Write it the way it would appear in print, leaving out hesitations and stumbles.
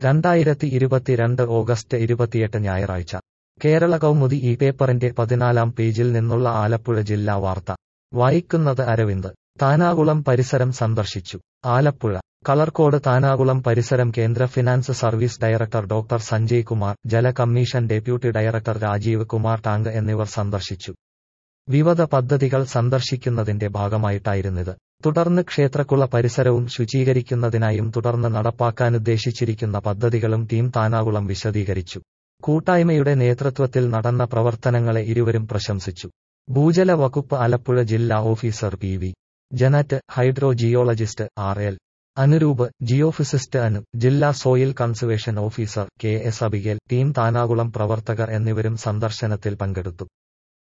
2022 August 28 ഞായറാഴ്ച കേരള കൗമുദി ഈ പേപ്പറിന്റെ 14-ാം പേജിൽ നിന്നുള്ള ആലപ്പുഴ ജില്ലാ വാർത്ത വായിക്കുന്നത് അരവിന്ദ്. താനാകുളം പരിസരം സന്ദർശിച്ചു. ആലപ്പുഴ കളർകോട് താനാകുളം പരിസരം കേന്ദ്ര finance service director doctor Sanjay Kumar, ജല commission deputy director Rajiv Kumar tank എന്നിവർ സന്ദർശിച്ചു. വിവിധ പദ്ധതികൾ സന്ദർശിക്കുന്നതിന്റെ ഭാഗമായിട്ടായിരുന്നിത്. തുടർന്ന് ക്ഷേത്രക്കുള പരിസരവും ശുചീകരിക്കുന്നതിനായും തുടർന്ന് നടപ്പാക്കാനുദ്ദേശിച്ചിരിക്കുന്ന പദ്ധതികളും ടീം താനാകുളം വിശദീകരിച്ചു. കൂട്ടായ്മയുടെ നേതൃത്വത്തിൽ നടന്ന പ്രവർത്തനങ്ങളെ ഇരുവരും പ്രശംസിച്ചു. ഭൂജല വകുപ്പ് ആലപ്പുഴ ജില്ലാ officer P V. Janet, hydrogeologist R L. Anuroop, geophysicist Anu, ജില്ലാ soil conservation officer K S. Abigail, team Thanakulam പ്രവർത്തകർ എന്നിവരും സന്ദർശനത്തിൽ പങ്കെടുത്തു.